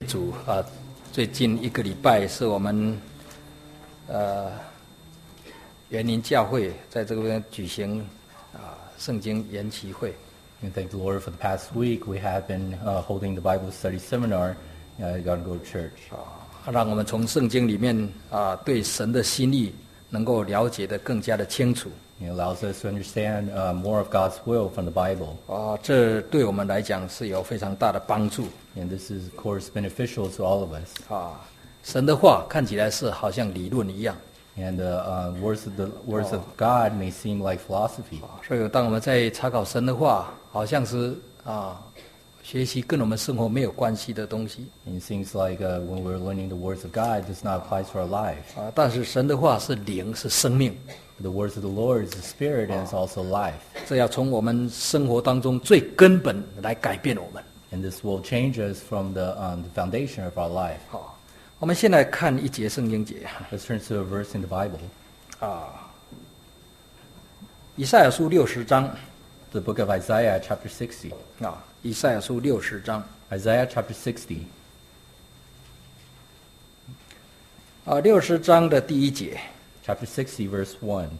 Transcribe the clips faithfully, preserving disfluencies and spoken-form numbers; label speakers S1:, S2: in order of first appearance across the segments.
S1: 主啊，最近一个礼拜是我们呃园林教会在这边举行啊圣经研习会。
S2: And thank the Lord for the past week we have been uh, holding the Bible study seminar at God Go Church.
S1: 啊，让我们从圣经里面啊对神的心意能够了解得更加的清楚。
S2: It allows us to understand uh, more of God's will from the Bible.
S1: 啊，这对我们来讲是有非常大的帮助。
S2: And this is, of course, beneficial to all of us.
S1: 啊，神的话看起来是好像理论一样。
S2: And the uh, words of the words of God may seem like philosophy.
S1: 所以当我们在查考神的话，好像是啊学习跟我们生活没有关系的东西。
S2: And it seems like uh, when we're learning the words of God, it does not apply to our life.
S1: 啊，但是神的话是灵，是生命。
S2: The words of the Lord is the Spirit and it's also life.
S1: 这要从我们生活当中最根本来改变我们。
S2: And this will change us from the, um, the foundation of our life.
S1: 好，我们先来看一节圣经节。
S2: Let's turn to a verse in the Bible.
S1: 啊，以赛亚书六十章。
S2: The book of Isaiah, chapter sixty.
S1: 啊，以赛亚书六十章。
S2: Isaiah chapter sixty.
S1: 啊，六十章的第一节。
S2: Chapter sixty, verse one.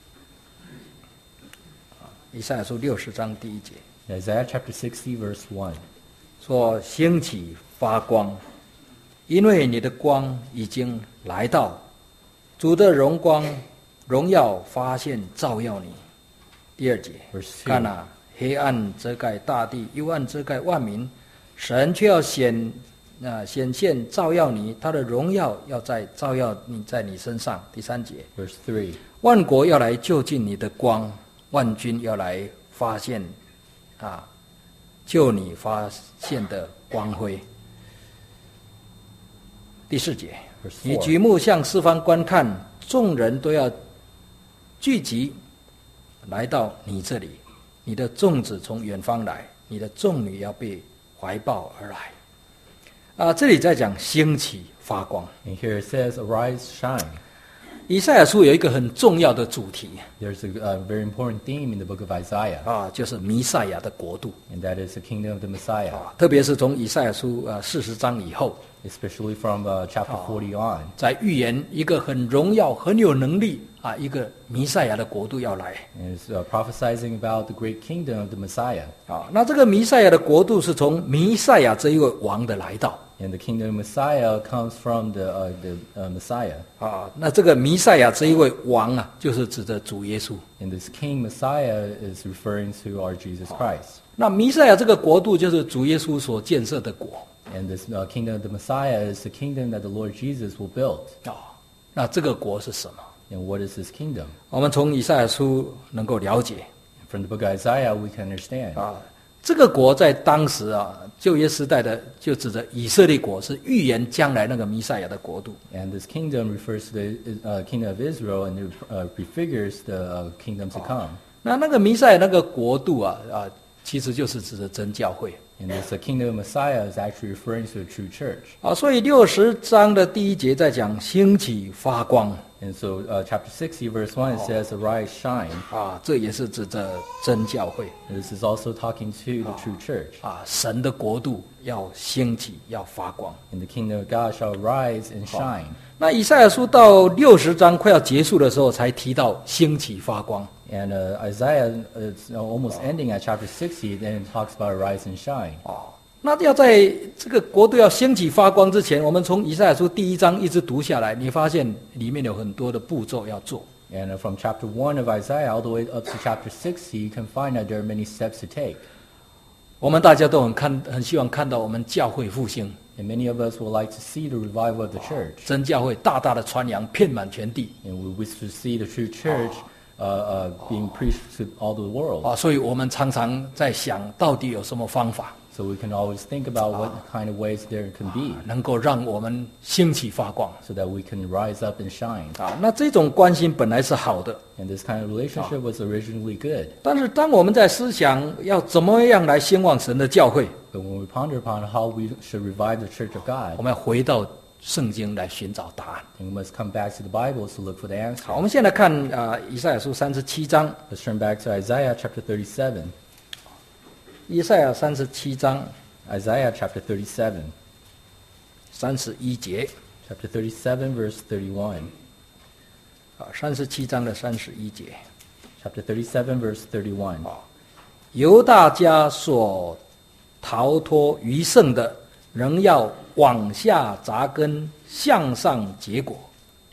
S1: 以赛亚书六十章第一节。
S2: Isaiah chapter sixty, verse one.
S1: 说兴起发光，因为你的光已经来到，主的荣光荣耀发现照耀你。第二节，看啊，黑暗遮盖大地，幽暗遮盖万民，神却要显啊显现照耀你，他的荣耀要在照耀你在你身上。第三节，
S2: Verse three.
S1: 万国要来就近你的光，万军要来发现啊就你发现的光辉。第四节，你举目向四方观看，众人都要聚集来到你这里，你的众子从远方来，你的众女要被怀抱而来。啊，这里在讲兴起发光。
S2: And here it says, arise, shine.
S1: 以赛亚书有一个很重要的主题。
S2: There's a, a very important theme in the book of Isaiah.
S1: 啊，就是弥赛亚的国度。
S2: And that is the kingdom of the Messiah.
S1: 啊，特别是从以赛亚书呃四十章以后。
S2: Especially from uh, chapter forty on.
S1: 在预言一个很荣耀、很有能力啊，一个弥赛亚的国度要来。
S2: And it's uh, prophesizing about the great kingdom of the Messiah.
S1: 啊，那这个弥赛亚的国度是从弥赛亚这一位王的来到。
S2: And the kingdom of Messiah comes from the, uh, the uh, Messiah.
S1: 啊，那这个弥赛亚这一位王啊，就是指的主耶稣。
S2: And this king Messiah is referring to our Jesus Christ.
S1: 那弥赛亚这个国度就是主耶稣所建设的国。
S2: And this uh, kingdom of the Messiah is the kingdom that the Lord Jesus will build.
S1: 啊，那这个国是什么？
S2: And what is this kingdom?
S1: 我们从以赛亚书能够了解。
S2: From the book of Isaiah, we can understand.
S1: 啊，这个国在当时啊，旧约时代的就指着以色列国，是预言将来那个弥赛亚的国度。
S2: And this kingdom refers to the uh, kingdom of Israel and it uh, prefigures the uh, kingdom to come.
S1: 那那个弥赛亚那个国度啊啊，其实就是指的真教会。
S2: And this uh, kingdom of Messiah is actually referring to a true church.
S1: 啊，所以六十章的第一节在讲兴起发光。
S2: And so uh, chapter sixty verse one, it says, arise, shine.
S1: 啊，这也是指着真教会。
S2: And this is also talking to the true church.
S1: 啊，神的国度要兴起，要发光。
S2: And the kingdom of God shall rise and shine.
S1: 那以赛亚书到六十章快要结束的时候，才提到兴起发光。
S2: And uh, Isaiah, uh, it's almost ending at chapter sixty, then it talks about arise and shine.
S1: 哦，那要在这个国度要兴起发光之前，我们从以赛亚书第一章一直读下来，你发现里面有很多的步骤要做。
S2: And uh, from chapter one of Isaiah all the way up to chapter sixty, you can find that there are many steps to take.
S1: 我们大家都很看，很希望看到我们教会复兴，
S2: And many of us would like to see the revival of the church.
S1: 真教会大大的传扬，遍满全地。
S2: And we wish to see the true church uh, uh, being preached to all the world.
S1: 啊，所以我们常常在想，到底有什么方法
S2: So we can always think about what kind of ways there can be
S1: 能够让我们兴起发光
S2: so that we can rise up and shine.
S1: 啊？那这种关心本来是好的，
S2: And this kind of relationship was originally good.
S1: 但是当我们在思想要怎么样来兴旺神的教会，
S2: But when we ponder upon how we should revive the church of
S1: 我
S2: God,
S1: 们要回到圣经来寻找答案。
S2: then we must come back to the Bible to look for the answer.
S1: 好，我们现在看啊、呃，以赛亚书三十七章，
S2: Let's turn back to Isaiah chapter thirty-seven.
S1: 以赛亚三十七章
S2: Isaiah chapter thirty-seven.
S1: 三十一节。
S2: Chapter thirty-seven, verse thirty-one.
S1: 啊，三十七章的三十一节。
S2: Chapter thirty-seven, verse thirty-one.
S1: 犹大家所逃脱余剩的，仍要往下扎根，向上结果。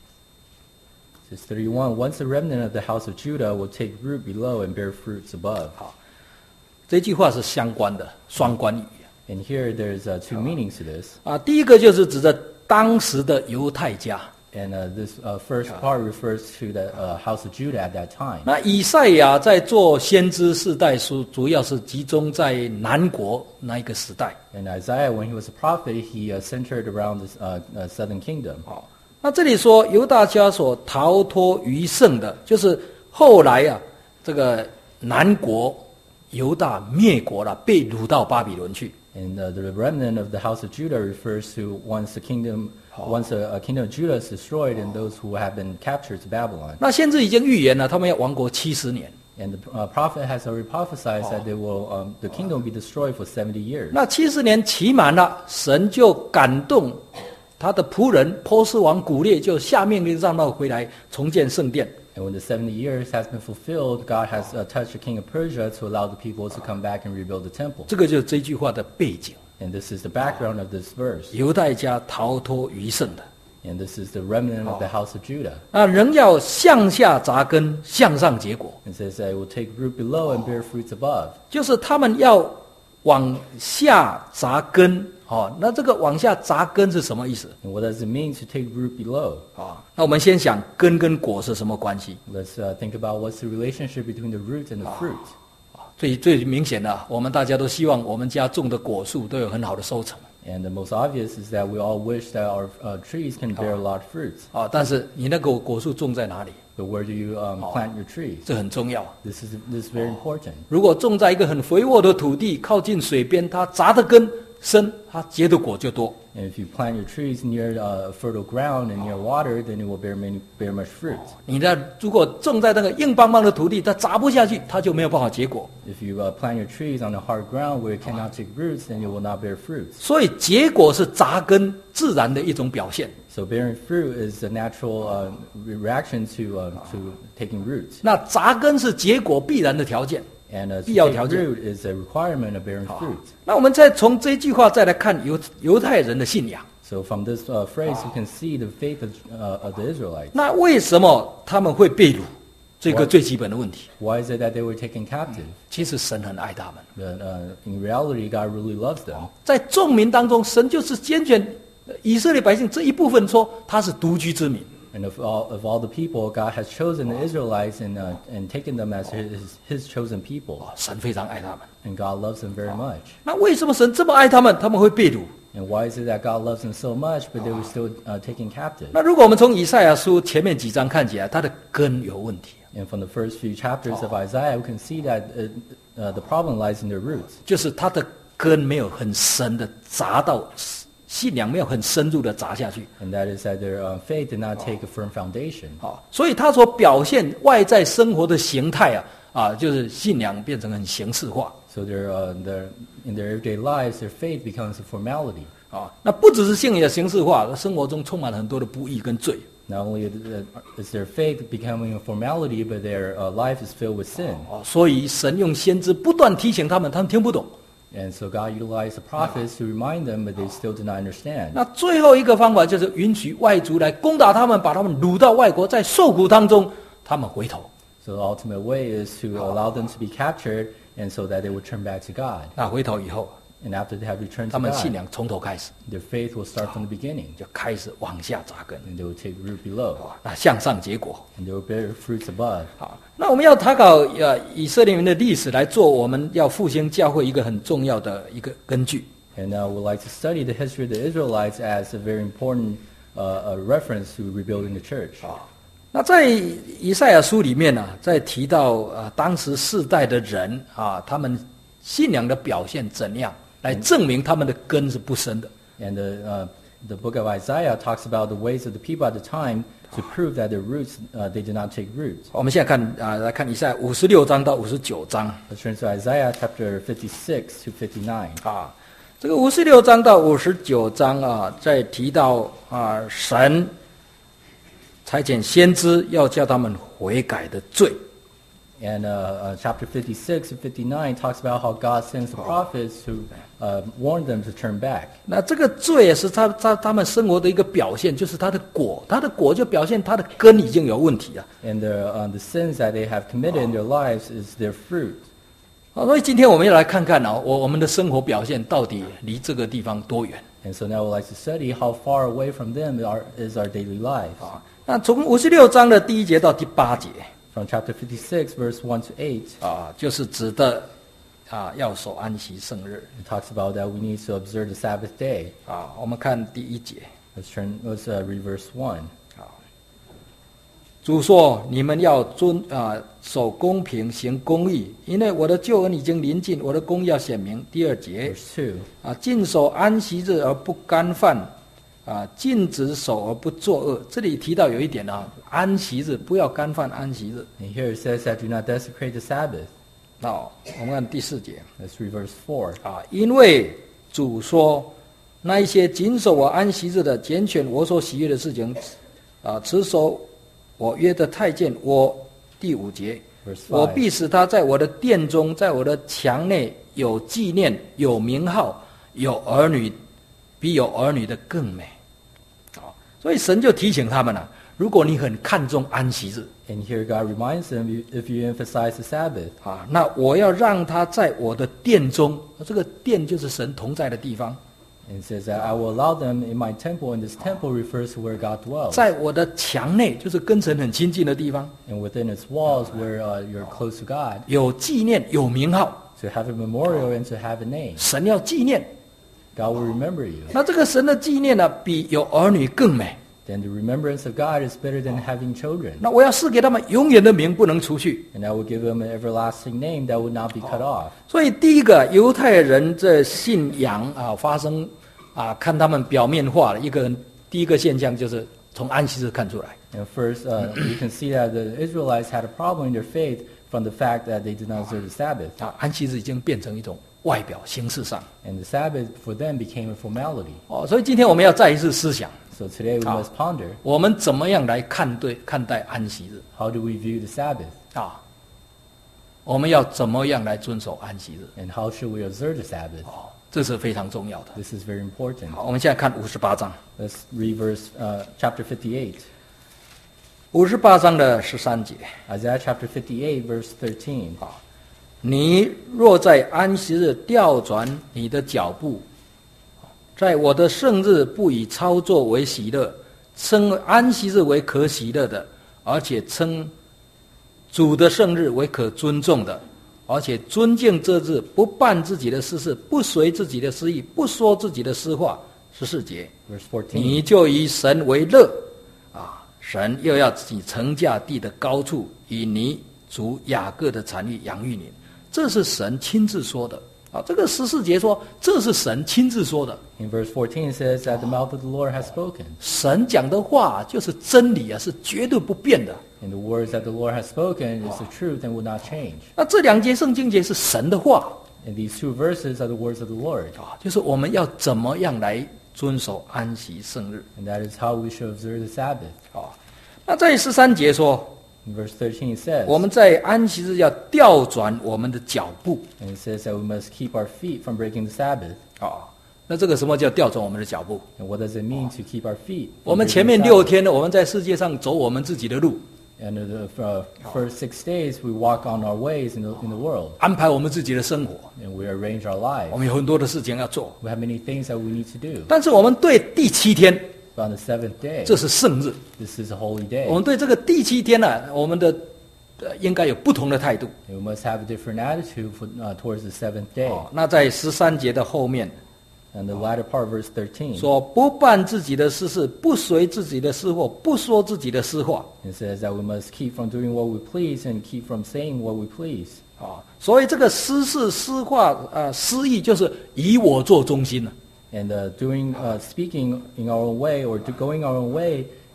S2: Verse thirty-one. Once the remnant of the house of Judah will take root below and bear fruits above.
S1: 好，这句话是相关的，双关语。
S2: And here there's uh, two meanings to this.
S1: 啊，第一个就是指着当时的犹太家。
S2: And uh, this uh, first part refers to the uh, house of Judah at that time.
S1: 那以赛亚在做先知世代书，主要是集中在南国那一个时代。
S2: And Isaiah, when he was a prophet, he uh, centered around the uh, uh, southern kingdom.
S1: 好，那这里说犹大家所逃脱余剩的，就是后来啊，这个南国犹大灭国了，被掳到巴比伦去。
S2: And uh, the remnant of the house of Judah refers to once the kingdom, once a, a kingdom of Judah is destroyed, and those who have been captured to Babylon.
S1: 那先知已经预言了，他们要亡国七十年。
S2: And the uh, prophet has already prophesied that they will, um, the kingdom will be destroyed for seventy years.
S1: 那七十年期满了，神就感动他的仆人波斯王古列，就下命令让他回来重建圣殿。
S2: And when the seventy years has been fulfilled, God has uh, touched the king of Persia to allow the people to come back and rebuild the temple.
S1: 这个就是这句话的背景。
S2: And this is the background of this verse.
S1: 犹太家逃脱余剩的，
S2: And this is the remnant of the house of Judah.
S1: 那仍要向下扎根，向上结果，
S2: It says that it will take root below and bear fruits above.
S1: 就是他们要往下扎根。哦，那这个往下扎根是什么意思？
S2: And what does it mean to take root below?
S1: 啊，那我们先想根跟果是什么关系？
S2: Let's uh, think about what's the relationship between the root and the fruit.
S1: 最最明显的，我们大家都希望我们家种的果树都有很好的收成。
S2: And the most obvious is that we all wish that our uh, trees can bear a lot of fruits.
S1: 啊，但是你那个果树种在哪里？
S2: But where do you um, plant your trees?
S1: 这很重要。
S2: This is this is very important.
S1: 如果种在一个很肥沃的土地，靠近水边，它扎的根深，它结的果就多。
S2: And if you plant your trees near uh, fertile ground and near water, then it will bear many bear much fruit.
S1: 你的如果种在那个硬邦邦的土地，它扎不下去，它就没有办法结果。
S2: If you uh, plant your trees on the hard ground where it cannot take roots, then it will not bear fruits.
S1: 所以结果是扎根自然的一种表现。
S2: So bearing fruit is a natural uh, reaction to uh, to taking roots.
S1: 那扎根是结果必然的条件。
S2: And uh, to
S1: 必要
S2: take
S1: 条件。
S2: root is a requirement of bearing fruit.
S1: 那我们再从这句话再来看犹犹太人的信仰。
S2: So from this uh, phrase, you can see the faith of, uh, of the Israelites.
S1: 那为什么他们会被掳？这个最基本的问题。
S2: Why is it that they were taken captive?
S1: 其实神很爱他们，
S2: But uh, in reality, God really loves them.
S1: 在众民当中，神就是拣选以色列百姓这一部分，说他是独居之民。
S2: And of all, of all the people, God has chosen the Israelites and, uh, and taken them as his, his chosen people.
S1: 神非常爱他们。
S2: And God loves them very much.
S1: 那为什么神这么爱他们，他们会被掳？
S2: And why is it that God loves them so much, but they were still uh, taken captive?
S1: 那如果我们从以赛亚书前面几章看起来，它的根有问题，
S2: And from the first few chapters of Isaiah, we can see that uh, uh, the problem lies in their roots.
S1: 就是它的根没有很深的扎到信仰，没有很深入的扎下去。
S2: And that is that their uh, faith did not take a firm foundation.
S1: 啊，所以他所表现外在生活的形态啊，啊，就是信仰变成很形式化。
S2: So their, uh, their, in their everyday lives, their faith becomes a formality.
S1: 啊，那不只是信仰形式化，生活中充满了很多的不义跟罪。
S2: Not only is their faith becoming a formality, but their uh, life is filled with sin.
S1: 啊，所以神用先知不断提醒他们，他们听不懂。
S2: And so God utilized the prophets to remind them, but they still did not understand.
S1: 那最后一个方法就是允许外族来攻打他们，把他们掳到外国，在受苦当中，他们回头。
S2: So the ultimate way is to allow them to be captured, and so that they would turn back to God.
S1: 那回头以后，
S2: And after they have returned
S1: 他
S2: to
S1: 们信
S2: God,
S1: 仰从头开始，
S2: their faith will start from the beginning,
S1: 就开始往下扎根，
S2: and they will take root below,
S1: 那向上结果。
S2: and they will bear fruits above.
S1: 好，那我们要查考呃以色列人的历史，来做我们要复兴教会一个很重要的一个根据。
S2: And uh, we'd like to study the history of the Israelites as a very important uh, a reference to rebuilding the church.
S1: 啊，那在以赛亚书里面呢、啊，在提到呃当时世代的人啊，他们信仰的表现怎样，来证明他们的根是不深的。
S2: And the, uh, the book of Isaiah talks about the ways of the people at the time to prove that their roots, uh, they did not take root.
S1: 我们现在看啊、呃，来看以赛亚五十六章到五十九章
S2: Let's turn to Isaiah chapter fifty-six to fifty-nine.
S1: 啊。 这个五十六章到五十九章啊，在提到啊神差遣先知要叫他们悔改的罪。
S2: And uh, uh, chapter fifty-six and fifty-nine talks about how God sends the prophets to uh, warn them to turn back.
S1: 那这个罪也是他他他们生活的一个表现，就是他的果，他的果就表现他的根已经有问题了。
S2: And the, uh, the sins that they have committed in their lives is their fruit.
S1: 好，所以今天我们要来看看啊，我我们的生活表现到底离这个地方多远？
S2: And so now we'd like to study how far away from them are, is our daily life.
S1: 啊，那从五十六章的第一节到第八节。
S2: From chapter fifty-six, verse one to eight,
S1: 啊，就是指的啊要守安息圣日
S2: it talks about that we need to observe the Sabbath day.
S1: 啊。我们看第一节，
S2: Let's turn, let's uh, read verse one.
S1: 主说：“你们要遵啊守公平，行公义，因为我的救恩已经临近，我的公义要显明。”第二节
S2: Verse two,
S1: 啊，禁守安息日而不干犯，啊，禁止守而不作恶。这里提到有一点啊，安息日不要干犯安息日。
S2: and here it says that do not desecrate the Sabbath.
S1: 那我们看第四节
S2: Let's read verse four.
S1: 啊，因为主说，那一些谨守我安息日的，拣选我所喜悦的事情，啊，持守我约的太监，我第五节，
S2: Verse
S1: 我
S2: five.
S1: 必使他在我的殿中，在我的墙内有纪念，有名号，有儿女，比有儿女的更美。啊，所以神就提醒他们了、啊，如果你很看重安息日，
S2: And here God reminds them, if you emphasize the Sabbath,
S1: 啊，那我要让他在我的殿中，这个殿就是神同在的地方，
S2: and it says that I will allow them in my temple, and this temple refers to where God dwells.
S1: 在我的墙内，就是跟神很亲近的地方，
S2: And within its walls, where uh, you're close to God,
S1: 有纪念，有名号，
S2: to have a memorial and to have a name.
S1: 神要纪念。
S2: God will remember you.
S1: 那这个神的纪念呢，比有儿女更美。
S2: Then the remembrance of God is better than having children.
S1: 那我要赐给他们永远的名，不能除去。
S2: And I will give them an everlasting name that would not be cut off.
S1: 所以第一个，犹太人这信仰啊发生啊，看他们表面化的一个第一个现象，就是从安息日看出来。
S2: And first, uh, you can see that the Israelites had a problem in their faith from the fact that they did not observe the Sabbath.
S1: 啊，安息日已经变成一种外表形式上。
S2: And the Sabbath for them became a formality.
S1: 哦，所以今天我们要再一次思想，
S2: So today we
S1: Ah.
S2: must ponder,
S1: 我们怎么样来看对看待安息日
S2: how do we view the Sabbath?
S1: 啊？我们要怎么样来遵守安息日？
S2: And how should we observe the Sabbath?
S1: 哦，这是非常重要的。
S2: This is very important.
S1: 好，我们现在看五十八章，
S2: Let's read verse, uh, chapter fifty-eight.
S1: 五十八章的十三节。
S2: Isaiah chapter fifty-eight, verse thirteen.
S1: 你若在安息日调转你的脚步，在我的圣日不以操作为喜乐，称安息日为可喜乐的，而且称主的圣日为可尊重的，而且尊敬这日，不办自己的私事，不随自己的私意，不说自己的私话。十四节，
S2: Verse fourteen.
S1: 你就以神为乐，啊，神又要以乘驾地的高处，以你主雅各的产业养育你。这是神亲自说的。啊，这个十四节说，这是神亲自说的。
S2: In verse fourteen, it says that the mouth of the Lord has spoken.
S1: 神讲的话就是真理啊，是绝对不变的。
S2: And the words that the Lord has spoken is the truth and will not change.
S1: 那这两节圣经节是神的话
S2: And these two verses are the words of the Lord.
S1: 啊，就是我们要怎么样来遵守安息圣日
S2: And that is how we should observe the Sabbath.
S1: 啊。那在十三节说，
S2: In verse thirteen, it says,
S1: 我们在安息日要调转我们的脚步
S2: and it says that we must keep our feet from breaking the Sabbath.
S1: 啊。那这个什么叫调转我们的脚步？
S2: And what does it mean to keep our feet?
S1: 我
S2: from
S1: 们
S2: breaking
S1: 前面
S2: the
S1: 六
S2: Sabbath?
S1: 天呢，我们在世界上走我们自己的路，
S2: And the uh, first six days, we walk on our ways in the, in the world.
S1: 安排我们自己的生活，
S2: And we arrange our
S1: 我
S2: lives.
S1: 们有很多的事情要做。
S2: We have many things that we need to do.
S1: 但是我们对第七天，
S2: But on the seventh day,
S1: 这是圣日，
S2: this is a holy
S1: 我
S2: day.
S1: 们对这个第七天呢、我们的、呃、应该有不同的态度。
S2: And we must have a different attitude for, uh, towards the seventh day.
S1: 哦，那在十三节的后面
S2: And the latter part of verse thirteen,
S1: 说，不办自己的私事，不随自己的私货，不说自己的私话。
S2: it says that we must keep from doing what we please and keep from saying what we please.
S1: 啊、所以这个私事、私话、呃，私意就是以我做中心了。
S2: And uh, doing, uh, speaking in our own way or do, going our own way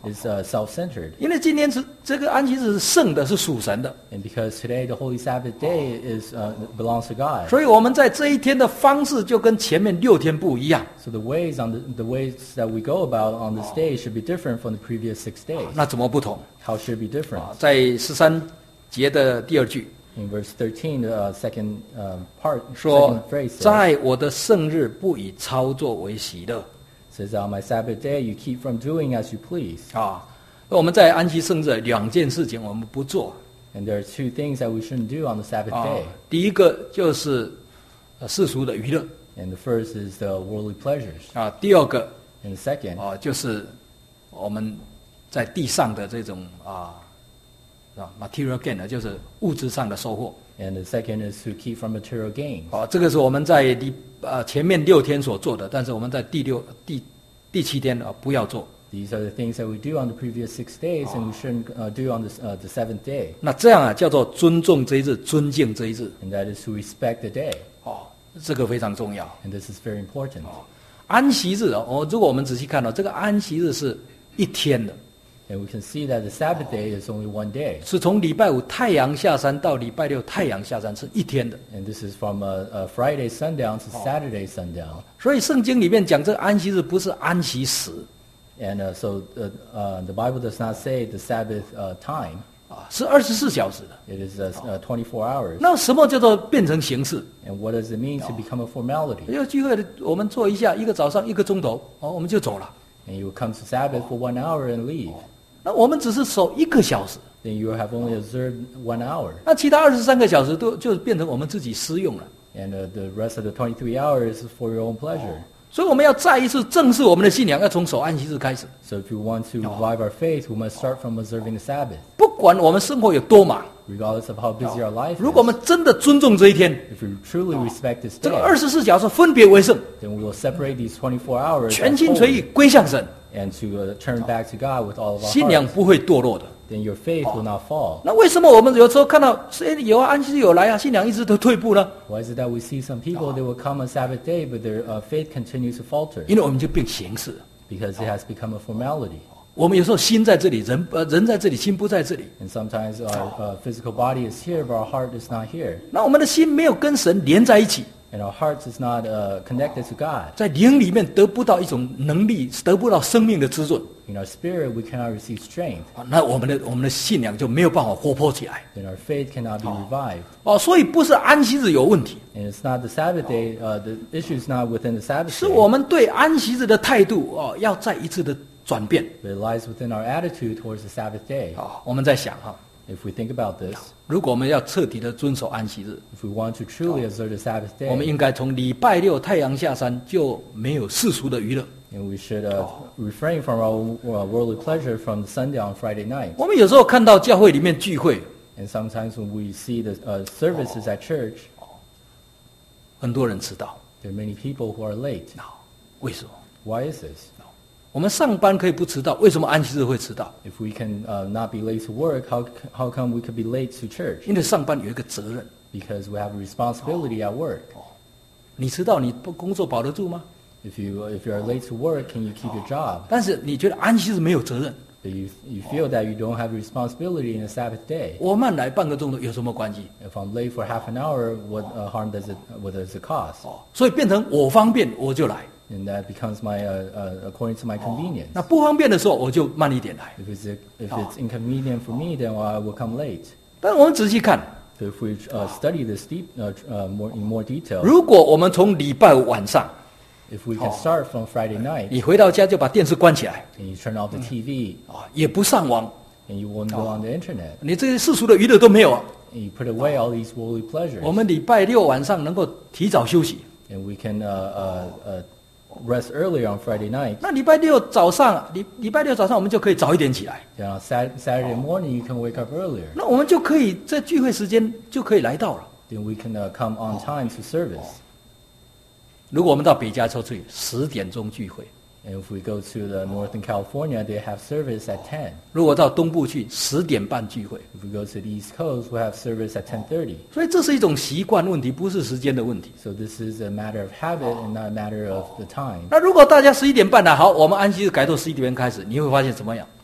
S2: is uh, self-centered.
S1: 因为今天是这个安息日是圣的，是属神的，
S2: And because today the Holy Sabbath day is uh, belongs to God.
S1: 所以我们在这一天的方式就跟前面六天不一样。
S2: So the ways on the, the ways that we go about on this day should be different from the previous six days.
S1: 那怎么不同？
S2: How should it be different?
S1: 啊，在十三节的第二句
S2: In verse thirteen, the uh, second um, part,
S1: 说
S2: second phrase，says,：“
S1: 在我的圣日不以操作为喜乐。”
S2: says, on my Sabbath day you keep from doing as you please.
S1: 啊，我们在安息圣日两件事情我们不做
S2: And there are two things that we shouldn't do on the Sabbath
S1: 啊
S2: day.。
S1: 第一个就是呃世俗的娱乐
S2: And the first is the worldly pleasures.
S1: 啊，第二个
S2: And the second
S1: 啊就是我们在地上的这种啊啊 material gain 呢，就是物质上的收获
S2: and the second is to keep from material gains.
S1: 啊。这个是我们在第啊前面六天所做的，但是我们在第六第第七天啊不要做。
S2: These are the things that we do on the previous six days, and we shouldn't uh, do on this, uh, the seventh day.
S1: 那这样啊叫做尊重这一日，尊敬这一日
S2: And that is to respect the day.
S1: 哦，这个非常重要。
S2: And this is very important.
S1: 安息日啊，哦，如果我们仔细看到、这个安息日是一天的，
S2: And we can see that the Sabbath day is only one day.
S1: 是从礼拜五太阳下山到礼拜六太阳下山，是一天的。
S2: And this is from uh, uh, Friday sundown to Saturday sundown.
S1: 所以圣经里面讲这个安息日不是安息时
S2: And uh, so uh, uh, the Bible does not say the Sabbath uh, time.
S1: 啊，是二十四小时的。
S2: It is uh, uh, twenty-four hours.
S1: 那什么叫做变成形式？
S2: And what does it mean to become a formality?
S1: 要聚会的，我们做一下，一个早上一个钟头，哦，我们就走了。
S2: And you will come to Sabbath for one hour and leave.
S1: 那我们只是守一个小时，
S2: Then you have only observed one hour.
S1: 那其他二十三个小时都就变成我们自己私用了。
S2: And uh, the rest of the twenty-three hours is for your own pleasure.
S1: 所以我们要再一次正视我们的信仰，要从守安息日开始。
S2: So if we want to revive our faith, we must start from observing the Sabbath.
S1: 不管我们生活有多忙，
S2: Regardless of how busy our life
S1: 如果我
S2: is,
S1: 们真的尊重这一天，
S2: if we truly respect this
S1: 这个
S2: day,
S1: 二十四小时分别为圣，
S2: then we will separate these twenty-four hours
S1: 全
S2: as
S1: 心全意
S2: holy
S1: 归向神，
S2: and to uh, turn back to God with all of our
S1: 信仰
S2: hearts.
S1: 不会堕落的。
S2: Then your faith will not fall.
S1: 那为什么我们有时候看到谁有啊安息日有来啊，信仰一直都退步呢？
S2: Why is it that we see some people, they will come on Sabbath day, but their uh, faith continues to falter?
S1: 因为我们就变形式了。
S2: Because it has become a formality.
S1: 我们有时候心在这里，人呃人在这里，心不在这里。
S2: And sometimes our uh, physical body is here, but our heart is not here.
S1: 那我们的心没有跟神连在一起，
S2: And our hearts is not uh, connected to God.
S1: 在灵里面得不到一种能力，得不到生命的滋润
S2: In our spirit, we cannot receive strength.
S1: 啊，那我们的我们的信仰就没有办法活泼起来
S2: Then our faith cannot be revived.
S1: 哦。所以不是安息日有问题，
S2: And it's not the Sabbath day. Uh, the issue is not within the Sabbath
S1: 是
S2: day.
S1: 我们对安息日的态度哦，要再一次的转变
S2: But it lies within our attitude towards the Sabbath day.
S1: 啊。我们在想哈，
S2: If we think about this,
S1: 如果我们要彻底的遵守安息日，
S2: if we want to truly observe the Sabbath
S1: 我们
S2: day,
S1: 应该从礼拜六太阳下山就没有世俗的娱乐。
S2: and we should uh, refrain from our uh, worldly pleasure from the sundown on Friday night.
S1: 我们有时候看到教会里面聚会，
S2: And sometimes when we see the uh, services at church,
S1: 很多人迟到，
S2: there are many people who are late.
S1: 为什么？
S2: Why is this?
S1: 我们上班可以不迟到，为什么安息日会迟到？
S2: If we can uh, not be late to work, how, how come we could be late to church?
S1: 因为上班有一个责任，
S2: Because we have a responsibility at work.
S1: 你迟到你不工作保得住吗？
S2: If you if you are late to work, can you keep your job?
S1: 但是你觉得安息日没有责任，
S2: But you you feel that you don't have responsibility in a Sabbath day.
S1: 我慢来半个钟头有什么关系？
S2: If I'm late for half an hour, what uh, harm does it what does it cost?
S1: 哦，所以变成我方便我就来，
S2: And that becomes my uh, uh, according to my convenience.
S1: 那不方便的时候我就慢一点来。
S2: If it's if it's inconvenient for me, then I will come late.
S1: 但我们仔细看，
S2: So if we uh, study this deep, uh, uh, more in more detail,
S1: 如果我们从礼拜五晚上，
S2: if we can start from Friday night
S1: 你回到家就把电视关起来
S2: and you turn off the T V
S1: 啊，也不上网，
S2: and you won't go on the internet
S1: 你这些世俗的娱乐都没有啊。
S2: and you put away all these worldly pleasures,
S1: 我们礼拜六晚上能够提早休息，
S2: and we can uh, uh, uh, rest earlier on Friday night.
S1: 那礼拜六早上，礼礼拜六早上我们就可以早一点起来，
S2: Then on Sat- Saturday morning you can wake up earlier.
S1: 那我们就可以在聚会时间就可以来到了。
S2: Then we can uh, come on time to service.
S1: 如果我们到北加州去，十点钟聚会；
S2: And if we go to the Northern California, they have service at ten.
S1: 如果到东部去，十点半聚会。
S2: If we go to the East Coast, we have service at ten thirty.
S1: 所以这是一种习惯问题，不是时间的问题。
S2: So this is a matter of habit and not a matter of the time.
S1: 那如果大家十一点半来，好，我们安息日改到十一点半开始，你会发现怎么样？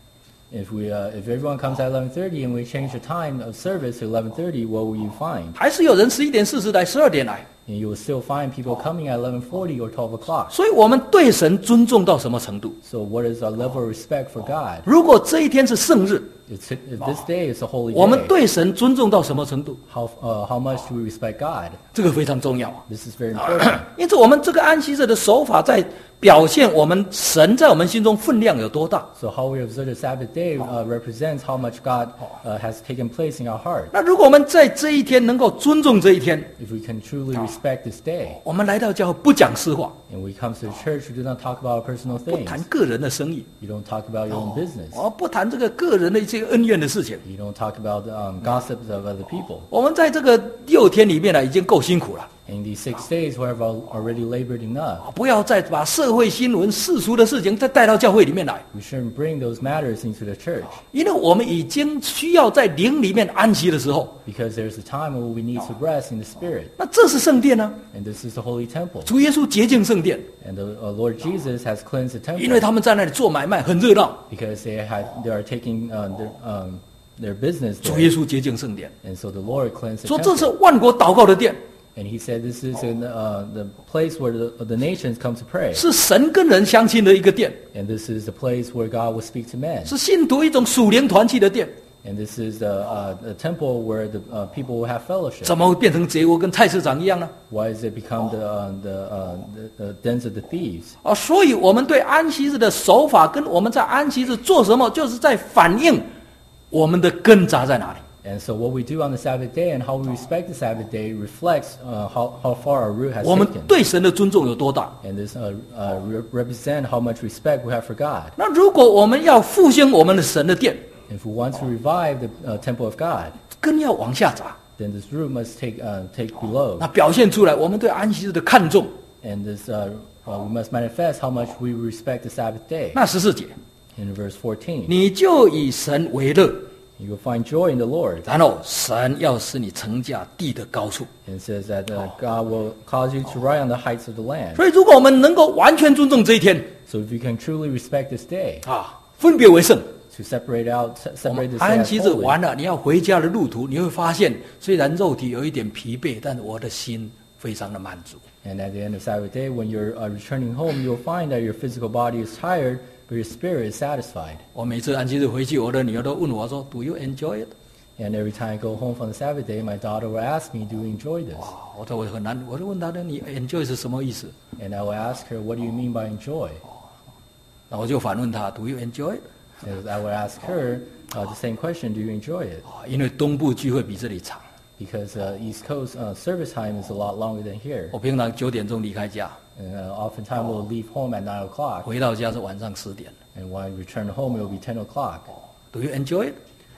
S2: If we, uh, if everyone comes at eleven thirty and we change the time of service to eleven thirty, what will you find?
S1: 还是有人十一点四十来，十二点来。
S2: And you will still find people coming at eleven forty or twelve o'clock.
S1: 所以我们对神尊重到什么程度？
S2: So what is our level of respect for God?
S1: 如果这一天是圣日，
S2: It's, if this day is a holy
S1: 我们
S2: day,
S1: 对神尊重到什么程度？
S2: how, uh, how much do we respect God?
S1: 这个非常重要。
S2: This is very important.
S1: 因此，我们这个安息日的手法，在表现我们神在我们心中分量有多大。
S2: So how we observe the Sabbath day uh, represents how much God uh, has taken place in our heart.
S1: 那如果我们在这一天能够尊重这一天，
S2: If we can truly respect this day,
S1: 我们来到教会不讲私话，
S2: and we come to the church, we do not talk about our personal
S1: 不
S2: things.
S1: 谈个人的生意，
S2: You don't talk about your own business.
S1: 哦，不谈这个个人的一些恩怨的事情。
S2: You don't talk about um, gossips of other people.
S1: 我们在这个六天里面呢，已经够辛苦了。
S2: In these six days, we have al- already labored enough.
S1: 不要再把社会新闻、世俗的事情再带到教会里面来，
S2: We shouldn't bring those matters into the church
S1: 因为我们已经需要在灵里面安息的时候，
S2: because there's a time when we need to rest in the Spirit.
S1: 那这是圣殿呢、
S2: And this is the holy temple.
S1: 主耶稣洁净圣殿，
S2: And the uh, Lord Jesus has cleansed the
S1: 因为
S2: temple
S1: 他们在那里做买卖，很热闹。
S2: because they, had, they are taking uh, their, um, their business
S1: 主耶
S2: there.
S1: 稣洁净圣殿，
S2: And so the Lord cleansed the
S1: 说这是
S2: temple.
S1: 万国祷告的殿，
S2: And he said this is in, uh, the place where the, the nations come to pray.
S1: 是神跟人相亲的一个殿，
S2: And this is the place where God will speak to men.
S1: 是信徒一种属灵团契的殿。
S2: And this is the, uh, the temple where the uh, people will have fellowship.
S1: 怎么会变成贼窝跟菜市场一样呢？
S2: Why does it become the, uh, the, uh, the, the dens of the thieves?
S1: 啊，所以我们对安息日的手法，跟我们在安息日做什么，就是在反映我们的根扎在哪里。
S2: And so what we do on the Sabbath day and how we respect the Sabbath day reflects uh, how, how far our root has
S1: 我们
S2: taken.
S1: 对神的尊重有多大？
S2: And this uh, uh, re- represent how much respect we have for God.
S1: 那如果我们要复兴我们的神的殿，
S2: If we want to revive the uh, temple of God,
S1: 根要往下扎，
S2: then this root must take, uh, take below.
S1: 那表现出来我们对安息日的看重。
S2: And this, uh, uh, we must manifest how much we respect the Sabbath day.
S1: 那十四节，
S2: In verse fourteen,
S1: 你就以神为乐，
S2: you will find joy in the Lord.
S1: 然后神要使你乘驾地的高处。
S2: And it says that uh, God will cause you to ride on the heights of the land.
S1: 所以，如果我们能够完全尊重这一天
S2: So if you can truly respect this day,
S1: 啊，分别为圣，
S2: to separate out, se-
S1: 我
S2: separate
S1: 们
S2: this day
S1: 安
S2: as
S1: 息日
S2: holy,
S1: 完了，你要回家的路途，你会发现，虽然肉体有一点疲惫，但是我的心非常的满足。
S2: and at the end of Sabbath day, when you're uh, returning home, you'll find that your physical body is tired, but your spirit is satisfied.
S1: 我每次安息日回去，我的女儿都问我说 ：“Do you enjoy it？”
S2: And every time I go home from the Sabbath day, my daughter will ask me, do you enjoy this?
S1: 哇，我说我很难，我就问她的你 enjoy 是什么意思？
S2: And I will ask her, what do you mean by enjoy?
S1: 那我就反问她 ：“Do you enjoy it？”
S2: And I will ask her uh, the same question, do you enjoy it?
S1: 啊，因为东部聚会比这里长，
S2: Because uh, East Coast uh, service time is a lot longer than here.
S1: 我平常九点钟离开家，
S2: And uh, oftentimes we'll leave home at nine o'clock.
S1: 回到家是晚上十点。
S2: And when I return home, it will be ten o'clock.
S1: Do you enjoy it？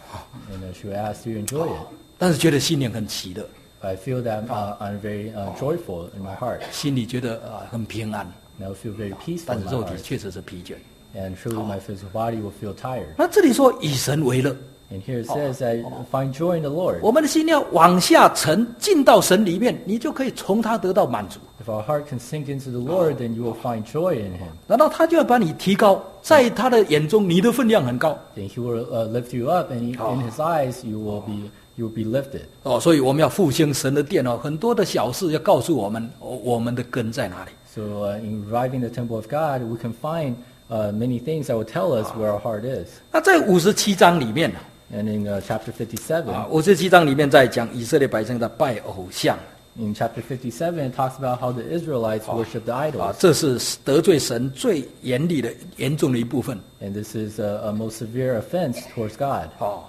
S2: And uh, she will ask, do you enjoy it?
S1: 但是觉得心灵很喜乐，
S2: But I feel that uh, I'm very uh, joyful in my heart.
S1: 心里觉得啊很平安，
S2: And I will feel very peaceful
S1: 但
S2: in
S1: 是
S2: my
S1: 肉体
S2: heart.
S1: 确实是疲倦。
S2: And truly my physical body will feel tired.
S1: 那这里说以神为乐，
S2: And here it says that find joy in the Lord.
S1: 我们的心要往下沉，进到神里面，你就可以从他得到满足。
S2: If our heart can sink into the Lord, then you will find joy in Him.
S1: 然后他就要把你提高，在他的眼中，你的分量很高
S2: Then He will uh, lift you up, and he, in His eyes you will be you will be lifted.
S1: 哦。所以我们要复兴神的殿哦，很多的小事要告诉我们，哦我们的根在哪里。
S2: So uh, in reviving the temple of God, we can find uh, many things that will tell us where our heart is.
S1: 那在五十七章里面呢，
S2: And in uh, chapter fifty-seven,
S1: 啊，五十七章里面在讲以色列百姓的拜偶像
S2: in chapter fifty-seven, it talks about how the Israelites worship the
S1: 啊
S2: idols.，
S1: 这是得罪神最严厉的、严重的一部分。
S2: And this is a, a most severe offense towards God.
S1: 哦，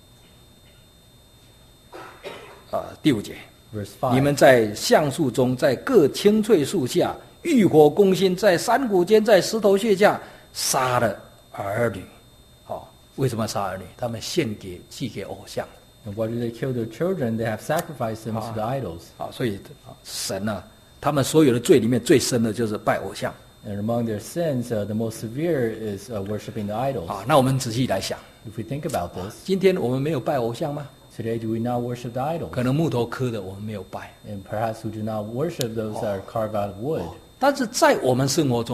S1: 啊，第五节，
S2: Verse
S1: 你
S2: five.
S1: 们在橡树中，在各青翠树下，浴火攻心，在山谷间，在石头穴下杀了儿女。好、为什么杀儿女？他们献给祭给偶像。
S2: And why do they kill their children? They have sacrificed them to the idols.
S1: 啊，所以啊神呢、他们所有的罪里面最深的就是拜偶像。
S2: And among their sins, uh, the most severe is uh, worshiping the idols.
S1: 啊，那我们仔细来想，
S2: If we think about this,
S1: 今天我们没有拜偶像吗？
S2: today do we not worship the idols?
S1: 可能木头刻的我们没有拜，
S2: And perhaps we do not worship those that are carved out of wood.
S1: 但是在我们生活中，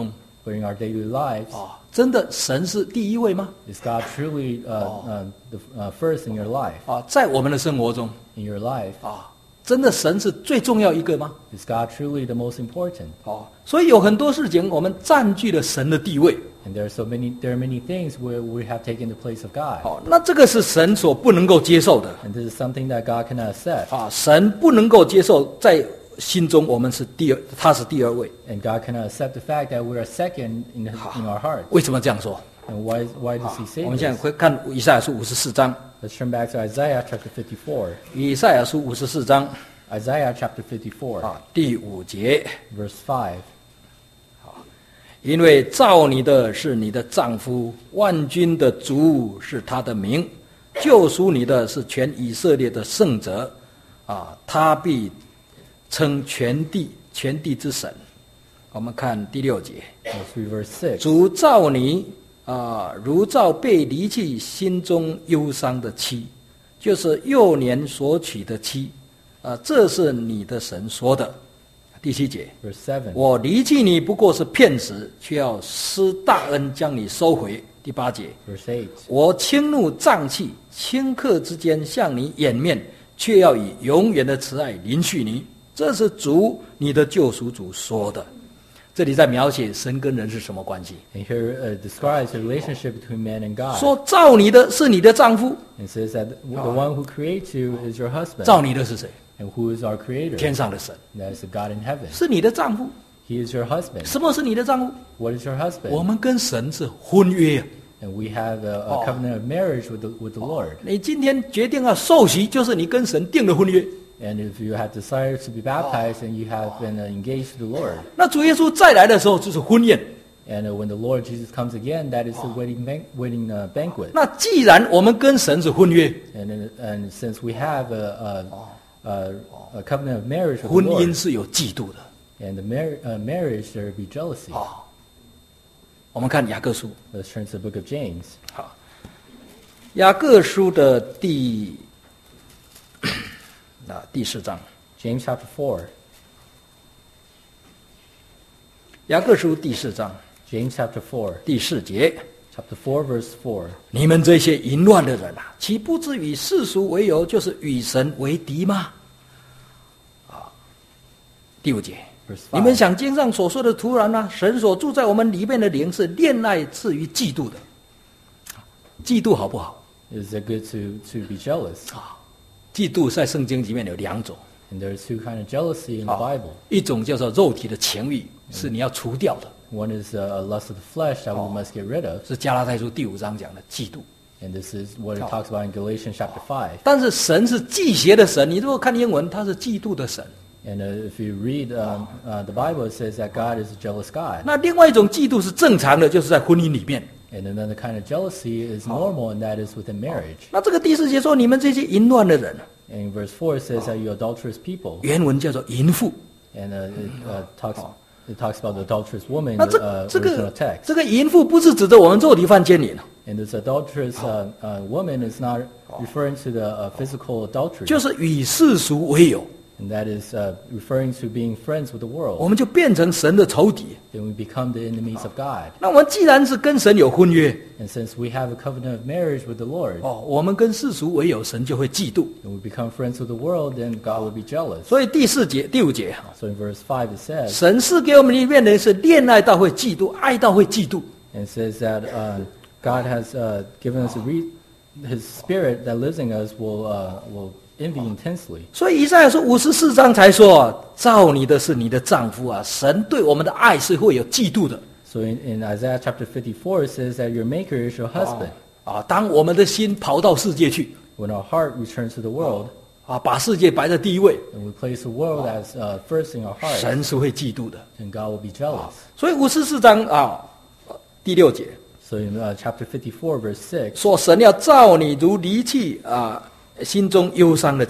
S2: But in our daily lives,
S1: 哦，真的神是第一位吗？
S2: is God truly uh, uh, the, uh, first in your life?
S1: 啊，在我们的生活中
S2: In your life,
S1: 啊，真的神是最重要一个吗？
S2: is God truly the most important?
S1: 哦，所以有很多事情我们占据了神的地位。
S2: And there are so many, there are many things where we have taken the place of God.
S1: 好，那这个是神所不能够接受的
S2: And this is something that God cannot accept.
S1: 啊！神不能够接受，在心中我们是第二，他是第二位。
S2: And God cannot accept the fact that we are second in, his, in our heart.
S1: 为什么这样说？
S2: And why, why does he say
S1: 我们现在
S2: this?
S1: 会看以赛亚书五十四章，
S2: Let's turn back to Isaiah chapter fifty-four.
S1: 以赛亚书五十四章
S2: Isaiah chapter fifty-four,
S1: 啊第五节，
S2: verse five.
S1: 因为造你的是你的丈夫，万军的主是他的名，救赎你的是全以色列的圣者，啊，他必称全地全地之神。我们看第六节，
S2: Let's read verse six.
S1: 主造你啊，如造被离弃心中忧伤的妻，就是幼年所娶的妻，啊，这是你的神说的。第七节，
S2: Verse seven.
S1: 我离弃你不过是骗子，却要施大恩将你收回。第八节，
S2: Verse eight.
S1: 我轻怒胀气，顷刻之间向你掩面，却要以永远的慈爱临续你。这是主你的救赎主说的。这里在描写神跟人是什么关系？
S2: And here uh, describes the relationship between man and God.
S1: 说造你的是你的丈夫，
S2: And says that the one who creates you is your husband.
S1: 造你的是谁？
S2: And who is our creator?
S1: 天上的神，
S2: That is the God in heaven.
S1: 是你的丈夫。
S2: He is your husband.
S1: 什么是你的丈夫？
S2: What is your
S1: 我
S2: husband?
S1: 们跟神是婚约。
S2: And we have a, a
S1: Oh.
S2: covenant of marriage with the, with the Lord.
S1: 你今天决定要受洗，就是你跟神定的婚约。
S2: And if you have decided to be baptized and you have been uh, engaged to the Lord.
S1: 那主耶稣再来的时候就是婚宴。
S2: And uh, when the Lord Jesus comes again, that is the wedding, ban- wedding uh, banquet.
S1: 那既然我们跟神是婚约，
S2: And, uh, and since we have a, a, a, a covenant of marriage with
S1: 婚
S2: the
S1: 姻
S2: Lord,
S1: 是有嫉妒的。
S2: and the mar- uh, marriage, there will be jealousy.
S1: 我们看雅各书，
S2: Let's turn to the book of James.
S1: 好，雅各书的第啊第四章，
S2: James chapter four.
S1: 雅各书第四章
S2: James chapter four.
S1: 第四节，
S2: Chapter four, verse four.
S1: 你们这些淫乱的人啊，岂不知与世俗为友，就是与神为敌吗？啊，第五节。
S2: Verse
S1: 你们
S2: five.
S1: 想经上所说的突然呢、神所住在我们里面的灵是恋爱至于嫉妒的，嫉妒好不好？
S2: Is it good to, to be jealous?
S1: 啊，嫉妒在圣经里面有两种，
S2: And there are two kind of jealousy in the
S1: 啊
S2: Bible.
S1: 一种叫做肉体的情欲，是你要除掉的，
S2: One is a, a lust of the flesh that we must get rid of.
S1: 是加拉太书第五章讲的嫉妒。
S2: And this is what it talks about in Galatians chapter five.
S1: 但是神是忌邪的神，你如果看英文，他是嫉妒的神。
S2: And uh, if you read um, uh, the Bible, it says that God is a jealous God.
S1: 那另外一种嫉妒是正常的，就是在婚姻里面。
S2: And another kind of jealousy is normal, and that is within marriage.
S1: 那这个第四节说，你们这些淫乱的人，
S2: And in verse four, it says that you adulterous people.
S1: 原文叫做淫妇。
S2: And uh, it, uh, talks, it talks about the adulterous woman in
S1: 那
S2: the
S1: 这
S2: uh,
S1: 这
S2: original
S1: 个
S2: text.
S1: 这个淫妇不是指着我们肉体犯奸淫，
S2: And this adulterous uh, uh, woman is not referring to the uh, physical adultery.
S1: 就是与世俗为友，
S2: And that is uh, referring to being friends with the
S1: 我
S2: world.
S1: 们就变成神的仇敌。
S2: Then we become the enemies of God.
S1: 那我们既然是跟神有婚约，
S2: And since we have a covenant of marriage with the Lord,
S1: 哦，我们跟世俗为友，神就会嫉妒。
S2: and we become friends with the world, then God will be jealous.
S1: 所以第四节、第五节，
S2: So in verse five it says,
S1: 神是给我们里面的是恋爱到会嫉妒，爱到会嫉妒。
S2: and it says that uh, God has uh, given us a re- His Spirit that lives in us will uh, will envy intensely.
S1: 所以以赛亚书五十四章才说，造你的是你的丈夫啊，神对我们的爱是会有嫉妒的。
S2: So in, in Isaiah chapter fifty-four it says that your Maker is your husband.
S1: 啊，当我们的心跑到世界去，
S2: When our heart returns to the world,
S1: 啊，把世界摆在第一位，
S2: and we place the world as uh, first in our heart,
S1: 神是会嫉妒的。
S2: then God will be jealous.
S1: 所以五十四章啊第六节
S2: So in uh, chapter fifty-four verse six,
S1: 说，神要造你如离弃啊心中忧伤的妻。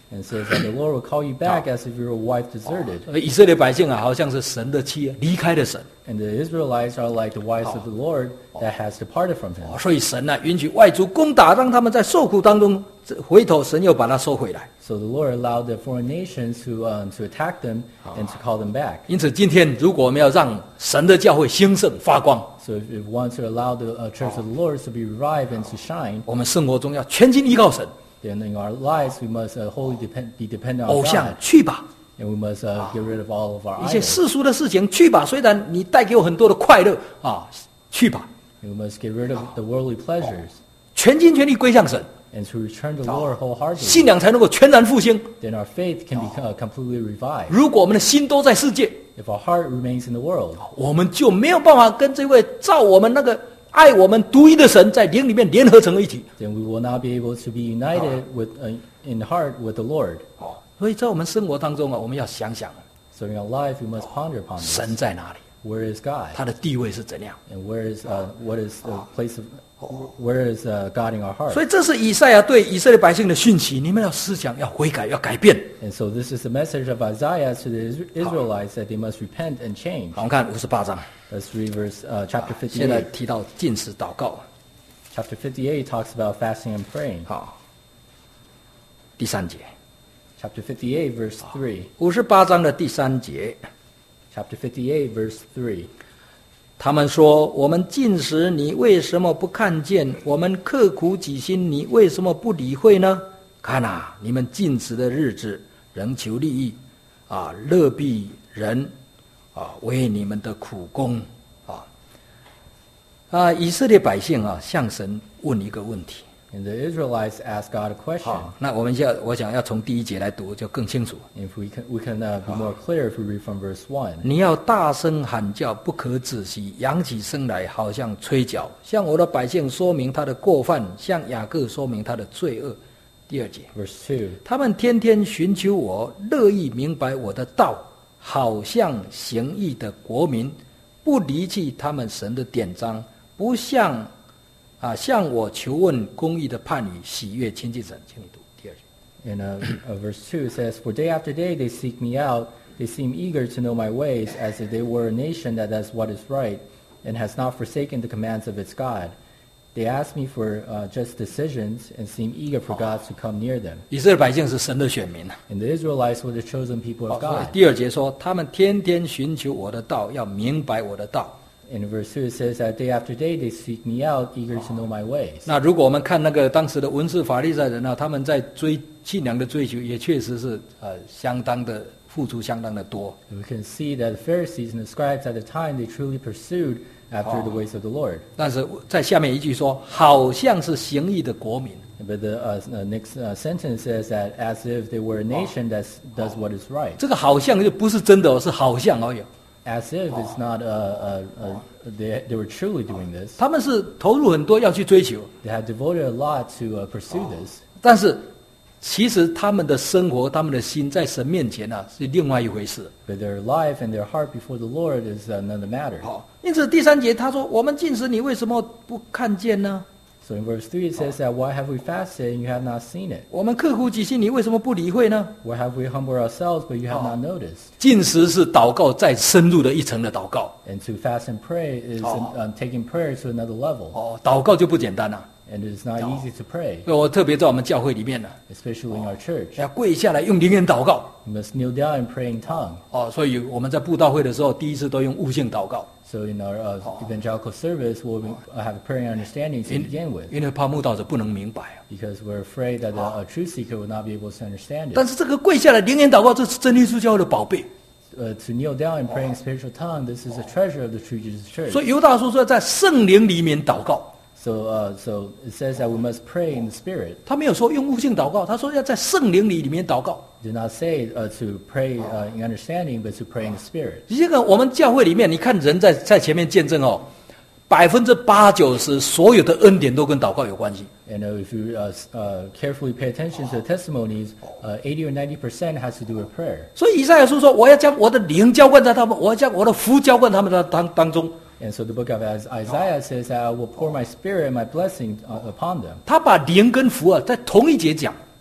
S2: And says that the Lord will call you back as if you were a wife deserted.
S1: 呃以色列百姓啊，好像是神的妻，离开了神。
S2: And the Israelites are like the wives of the Lord that has departed from him.
S1: 哦所以神呢、允许外族攻打，让他们在受苦当中回头，神又把它收回来。
S2: So the Lord allowed the foreign nations to um, to attack them and to call them back.
S1: 因此，今天如果我们要让神的教会兴盛发光，
S2: So if we want to allow the uh, church of the Lord to be revived and to shine,
S1: 我们生活中要全心依靠神。
S2: then in our lives we must uh, wholly depend, be dependent
S1: 偶
S2: on
S1: 像
S2: God.
S1: 去吧，
S2: And we must uh, get rid of all of our
S1: 一些
S2: idols.
S1: 世俗的事情去吧。虽然你带给我很多的快乐啊，去吧，
S2: And we must get rid of the worldly pleasures
S1: 全心全力归向神，
S2: and to return to the Lord wholeheartedly.
S1: 信仰才能够全然复兴。
S2: Then our faith can be uh, completely revived.
S1: 如果我们的心都在世界，
S2: If our heart remains in the world,
S1: 我们就没有办法跟这位造我们那个爱我们独一的神在灵里面联合成为一体。
S2: then we will not be able to be united with uh, in heart with the Lord.
S1: 所以在我们生活当中啊，我们要想想
S2: So in our life, we must ponder upon this.
S1: 神在哪里，
S2: Where is God?
S1: 他的地位是怎样。
S2: And where is uh, what is the place of where is uh, God in our heart?
S1: 所以这是以赛亚对以色列百姓的讯息，你们要思想，要悔改，要改变。
S2: And so this is the message of Isaiah to the Is- Israelites that they must repent and change.
S1: 好，我们看五十八章，
S2: Let's read verse uh, chapter
S1: 现在
S2: fifty-eight.
S1: 提到禁食祷告。
S2: Chapter fifty-eight talks about fasting and praying.
S1: 好，第三节，
S2: Chapter fifty-eight, verse three.
S1: 五十八章的第三节，
S2: Chapter fifty-eight, verse three.
S1: 他们说：“我们禁食，你为什么不看见？我们刻苦己心，你为什么不理会呢？看啊，你们禁食的日子，仍求利益，啊，勒必人，啊，为你们的苦功，啊，啊，以色列百姓啊，向神问一个问题。”
S2: And the Israelites asked God a question.
S1: 好，那我们要，我想要从第一节来读，就更清楚。
S2: If we can, we can uh, be more clear if we read from verse one.
S1: 你要大声喊叫，不可止息，扬起声来，好像吹角，向我的百姓说明他的过犯，向雅各说明他的罪恶。第二节，
S2: Verse two.
S1: 他们天天寻求我，乐意明白我的道，好像行义的国民，不离弃他们神的典章，不像啊向我求问公义的判语，喜悦亲近神。请你读第二节。
S2: In uh, uh, verse two it says, For day after day they seek me out, they seem eager to know my ways, as if they were a nation that does what is right, and has not forsaken the commands of its God. They ask me for uh, just decisions, and seem eager for God to come near them.
S1: 以色列百姓是神的选民啊。
S2: And the Israelites were the chosen people of
S1: 所以
S2: God.
S1: 第二节说，他们天天寻求我的道，要明白我的道。
S2: In verse two it says that day after day they seek me out, eager to know my ways.
S1: 那如果我们看那个当时的文士法利赛人呢，他们在追信仰的追求，也确实是呃相当的付出相当的多。
S2: And we can see that the Pharisees and the scribes at the time, they truly pursued after the ways of the Lord.
S1: 但是在下面一句说，好像是行义的国民。
S2: But the uh, uh, next uh, sentence says that as if they were a nation that does what is right.
S1: 这个好像就不是真的哦，是好像而已。
S2: As if it's not, uh, uh, uh, they, they were truly doing this.
S1: 他们是投入很多要去追求，
S2: They had devoted a lot to uh, pursue this.
S1: 但是其实他们的生活、他们的心在神面前啊是另外一回事。
S2: But their life and their heart before the Lord is uh, another matter.
S1: 好，因此第三节他说：“我们禁食，你为什么不看见呢？
S2: So in verse three it says that, Why have we fasted and you have not seen it?
S1: 我们刻苦己心，你为什么不理会呢？”
S2: Why have we humbled ourselves but you have not noticed?
S1: 禁食是祷告再深入的一层的祷告。
S2: And to fast and pray is um, taking prayer to another level.
S1: 哦，祷告就不简单了。
S2: And it is not easy to pray,
S1: 所以我特别在我们教会里面呢，
S2: especially in our church.
S1: 要跪下来用灵言祷告。
S2: You must kneel down and pray in tongue.
S1: 哦，所以我们在布道会的时候，第一次都用悟性祷告，
S2: So in our uh, evangelical service, we'll uh, have a prayer and understanding to begin with,
S1: 因为怕慕道者不能明白啊。
S2: because we're afraid that the uh, truth seeker will not be able to understand
S1: 但
S2: it.
S1: 是这个跪下来灵言祷告，这是真耶稣教会的宝贝。
S2: Uh, to kneel down and pray in spiritual tongue, this is a treasure of the true Jesus Church.
S1: 所以犹大书说，在圣灵里面祷告，
S2: So, uh, so it says that we must pray in the Spirit.
S1: 他没有说用悟性祷告，他说要在圣灵里里面祷告。
S2: Do not say uh, to pray uh, in understanding, but to pray in the Spirit.
S1: 这个我们教会里面，你看人在在前面见证哦，百分之八九十所有的恩典都跟祷告有关系。
S2: And uh, if you uh, s- uh, carefully pay attention to the testimonies, uh, eighty or ninety percent has to do with prayer.
S1: 所以以赛亚书说，我要将我的灵浇灌在他们，我要将我的福浇灌他们的当当中。
S2: And so the book of Is- Isaiah says that I will pour my Spirit and my blessing uh, upon them.
S1: 他把灵跟福啊，在同一节讲。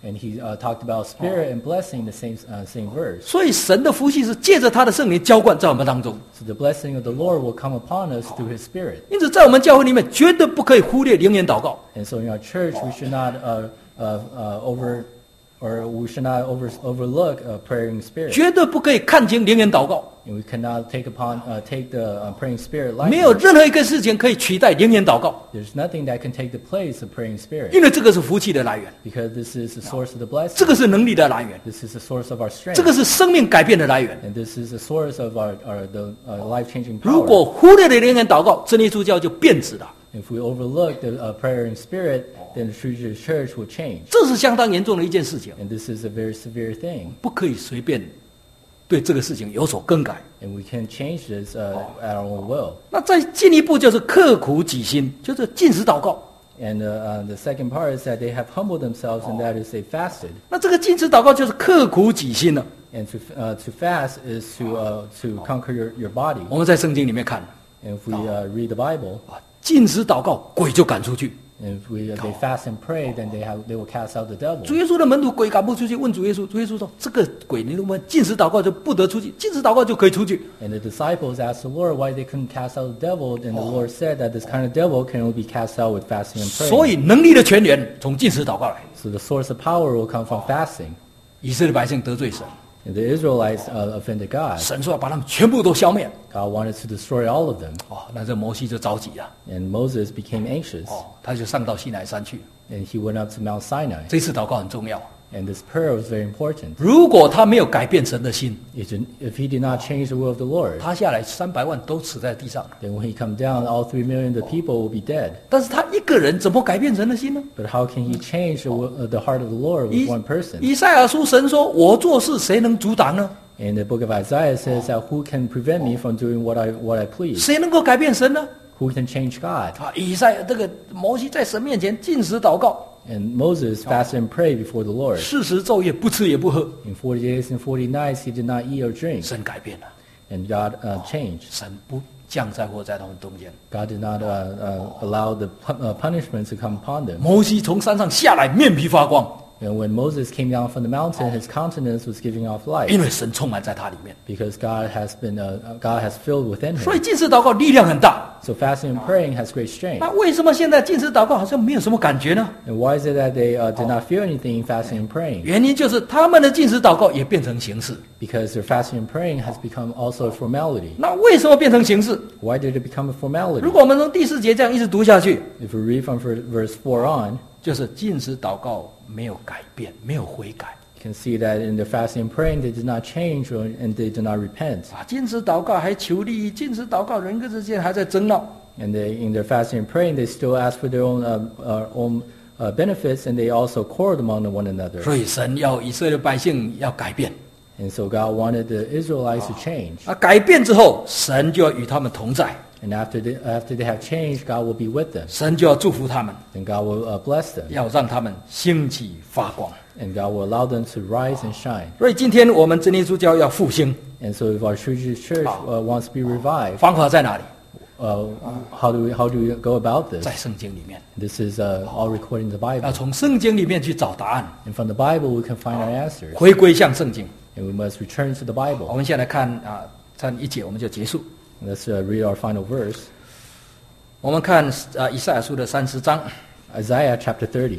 S2: And he uh, talked about spirit and blessing in the same uh, same verse.
S1: 所以神的福气是借着他的圣灵浇灌在我们当中。
S2: So the blessing of the Lord will come upon us through His Spirit.
S1: 因此，在我们教会里面，绝对不可以忽略灵言祷告。
S2: And so in our church, we should not uh, uh, uh, over, or we should not over, overlook uh, praying spirit.
S1: 绝对不可以看轻灵言祷告。
S2: And we cannot take upon uh, take the uh, praying spirit
S1: 没有
S2: lightly.
S1: 任何一个事情可以取代灵言祷告，
S2: There's nothing that can take the place of praying spirit,
S1: 因为这个是福气的来源，
S2: because this is the source of the blessing.
S1: 这个是能力的来源，
S2: This is the source of our
S1: 这
S2: strength.
S1: 个是生命改变的来源。
S2: And this is the source of our, our the uh, life-changing
S1: 如
S2: power.
S1: 果忽略了灵言祷告，真理主教就变质了，
S2: If we overlook the uh, prayer in spirit, then the true Jewish church will change.
S1: 这是相当严重的一件事情，
S2: And this is a very severe thing.
S1: 不可以随便对这个事情有所更改。
S2: And we can change this uh, at our own will.
S1: 那再进一步就是刻苦己心，就是禁食祷告。
S2: And uh, uh, the second part is that they have humbled themselves, and that is they fasted.
S1: 那这个禁食祷告就是刻苦己心了。
S2: And to uh, to fast is to uh, to conquer your, your body.
S1: 我们在圣经里面看
S2: And if we uh, read the Bible,
S1: 啊，禁食祷告，鬼就赶出去。
S2: and if we uh, they fast and pray, then they have they will cast out the devil.
S1: 主耶稣的门徒鬼赶不出去，问主耶稣，主耶稣说：“这个鬼，你如果禁食祷告就不得出去，禁食祷告就可以出去。
S2: And the disciples asked the Lord why they couldn't cast out the devil, and the Lord said that this kind of devil can only be cast out with fasting and ”
S1: 所
S2: praying.
S1: 以能力的泉源从禁食祷告来。
S2: So the source of power will come from fasting.
S1: 以色列百姓得罪神，
S2: And the Israelites uh, offended God.
S1: 神说要把他们全部都消灭。
S2: God wanted to destroy all of them,
S1: 哦，那这摩西就着急了。
S2: and Moses became anxious,
S1: 哦，他就上到西乃山去。
S2: and he went up to Mount Sinai.
S1: 这次祷告很重要。
S2: And this prayer was very important.
S1: 如果他没有改变神的心，
S2: If if he did not change the will of the Lord,
S1: 他下来三百万都死在地上了。
S2: then when he come down, all three million of the people will be dead.
S1: 但是他一个人怎么改变神的心呢？
S2: But how can he change the, will- uh, the heart of the Lord with
S1: 以
S2: one person?
S1: 以赛亚书神说：“我做事谁能阻挡呢？
S2: And the book of Isaiah says that who can prevent me from doing what I what I please?
S1: 谁能够改变神呢？”
S2: Who can change God?
S1: 啊，以赛这个摩西在神面前禁食祷告，
S2: And Moses fasted and prayed before the Lord.
S1: 四十昼夜不吃也不喝，
S2: In forty days and forty nights he did not eat or drink.
S1: 神改变了，
S2: And God uh, changed.
S1: 神不降灾祸在他们中间。
S2: God did not uh, uh, allow the pu- uh, punishment to come upon them.
S1: 摩西从山上下来，面皮发光，
S2: And when Moses came down from the mountain, his countenance was giving off light
S1: 因为神充满在他里面。
S2: because God has been uh, uh, God has filled within
S1: 所以
S2: him.
S1: 禁食祷告力量很大。
S2: So fasting and praying has great strength.
S1: 那为什么现在禁食祷告好像没有什么感觉呢？
S2: And why is it that they uh, did not feel anything in fasting and praying?
S1: 原因就是他们的禁食祷告也变成形式。
S2: Because their fasting and praying has become also a formality.
S1: 那为什么变成形式？
S2: Why did it become a formality?
S1: 如果我们从第四节这样一直读下去，
S2: If we read from ver- verse four on,
S1: 就是禁食祷告没有改变，没有悔改
S2: you can see that in their fasting and praying, they did not change or, and they did not repent.
S1: 啊。禁食祷告还求利益，禁食祷告人跟之间还在争闹。
S2: And they, in their fasting and praying, they still ask for their own, uh, uh, own uh, benefits, and they also quarreled among one another.
S1: 所以神要以色列百姓要改变
S2: And so God wanted the Israelites to change.
S1: 啊，改变之后，神就要与他们同在，
S2: And after they, after they have changed, God will be with them.
S1: 神就要祝福他们，
S2: And God will uh, bless them.
S1: 要让他们兴起发光。
S2: And God will allow them to rise and shine.
S1: 所以今天我们真理主教要复兴，
S2: And so if our true Jewish church uh, wants to be revived,
S1: 方法在哪里？
S2: uh, how do we how do we go about this?
S1: 在圣经里面，
S2: This is uh, all recorded in the
S1: 要
S2: Bible.
S1: 从圣经里面去找答案，
S2: And from the Bible, we can find our answers.
S1: 回归向圣经。
S2: And we must return to the
S1: 我
S2: Bible.
S1: 们现在看啊，看一节我们就结束。
S2: Let's uh, read our final verse.
S1: 我们看啊，以赛亚书的三十章
S2: Isaiah chapter thirty.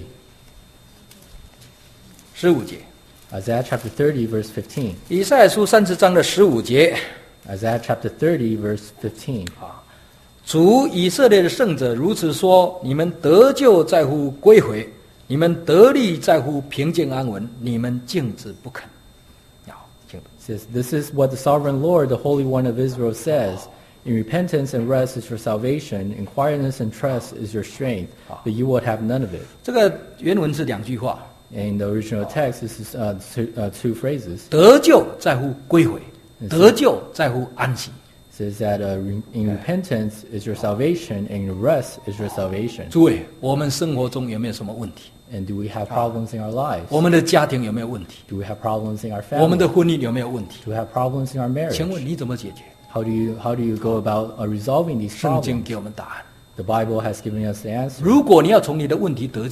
S1: 十五节。
S2: Isaiah chapter thirty, verse fifteen.
S1: 以赛亚书三十章的十五节，
S2: Isaiah chapter thirty, verse fifteen.
S1: 主以色列的圣者如此说：你们得救在乎归回，你们得利在乎平静安稳，你们静止不肯。好，请读。
S2: It says, "This is what the sovereign Lord, the Holy One of Israel, says: In repentance and rest is your salvation, in quietness and trust is your strength, but you will have none of it."
S1: 这个原文是两句话：
S2: And in the original text, this is uh, two, uh, two phrases.
S1: 得救在乎归回，得救在乎安息。
S2: It says that uh, re- in repentance is your salvation, and in rest is your salvation.
S1: 诸位，我们生活中有没有什么问题？
S2: And do we have problems in our lives?
S1: 我们的家庭有没有问题？
S2: Do we have problems in our
S1: 我们
S2: family?
S1: 的婚姻有没有问题？
S2: Do we have problems in our marriage?
S1: 请问你怎么解决？
S2: How do you how do you go about uh, resolving these
S1: 圣经
S2: problems?
S1: 给我们答案。
S2: The Bible has given us the answer.
S1: 如果你要从你的问题得救，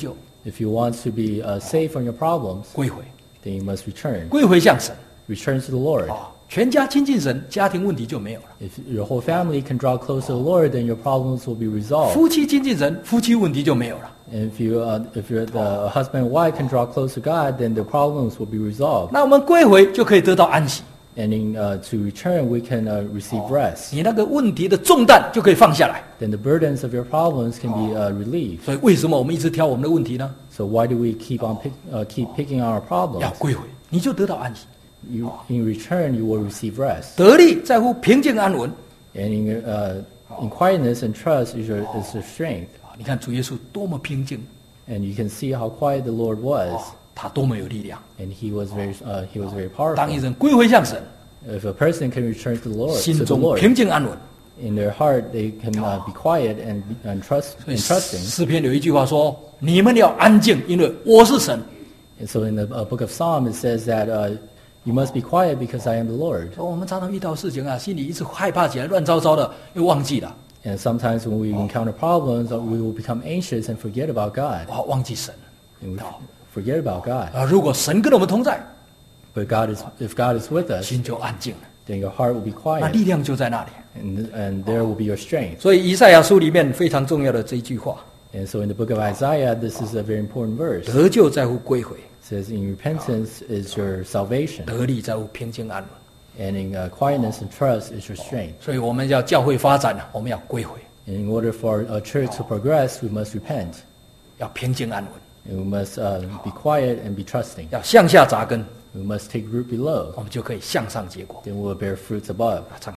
S2: If you want to be uh, safe from your problems,
S1: 归回，
S2: then you must return.
S1: 归回向神。
S2: Return to the Lord.
S1: 哦，全家亲近神，家庭问题就没有了。
S2: If your whole family can draw close to the Lord, then your problems will be resolved.
S1: 夫妻亲近神，夫妻问题就没有了。
S2: And if you, uh, if you're the husband and wife can draw close to God, then the problems will be resolved.
S1: 那我们归回就可以得到安息，
S2: And in, uh, to return, we can uh, receive rest.
S1: 你那个问题的重担就可以放下来。
S2: Then the burdens of your problems can be uh, relieved.
S1: 所以为什么我们一直挑我们的问题呢？
S2: So why do we keep on pick, uh, keep picking on our
S1: 要
S2: problems?
S1: 归回，你就得到安息。
S2: You, in return, you will receive rest.
S1: 得力在乎平静安稳。
S2: And in, uh, in quietness and trust is your, is your strength.
S1: 你看主耶稣多么平静，
S2: And you can see how quiet the Lord was.
S1: 他多么有力量。
S2: And he was very, uh, he was very
S1: 当一
S2: powerful.
S1: 人归回向神，
S2: If a person can return to the Lord,
S1: 心
S2: to the
S1: 中
S2: Lord,
S1: 平静安稳。
S2: in their heart they can uh, be quiet and, be- and trust
S1: 所以
S2: and trusting.
S1: 诗篇有一句话说：“你们要安静，因为我是神。
S2: And so in the uh, book of Psalm it says that uh, you must be quiet because I am the Lord. ”
S1: 我们常常遇到事情啊，心里一直害怕起来，乱糟糟的，又忘记了，
S2: And sometimes when we encounter problems, uh, we will become anxious and forget about God.
S1: 哇，忘记神
S2: And we f- forget about God.
S1: 啊！如果神跟我们同在，
S2: But God is, if God is with us,
S1: 心就安静了，
S2: then your heart will be
S1: 那
S2: quiet,
S1: 力量就在那里。
S2: and, and there will be your strength.
S1: 所以以赛亚书里面非常重要的这一句话：
S2: And so in the book of Isaiah, this is a very important verse.
S1: 得救在乎归回，
S2: It says, in repentance is your salvation,
S1: 得力在乎平静安稳。
S2: and in uh, quietness and trust is your strength.
S1: 所以我们要教会发展呢，我们要归回，
S2: And in order for a church to progress, we must repent,
S1: 要平静安稳，
S2: and we must uh, be quiet and be trusting.
S1: 要向下扎根，
S2: We must take root below,
S1: 我们就可以向上结果。
S2: then we will bear fruits above.
S1: 唱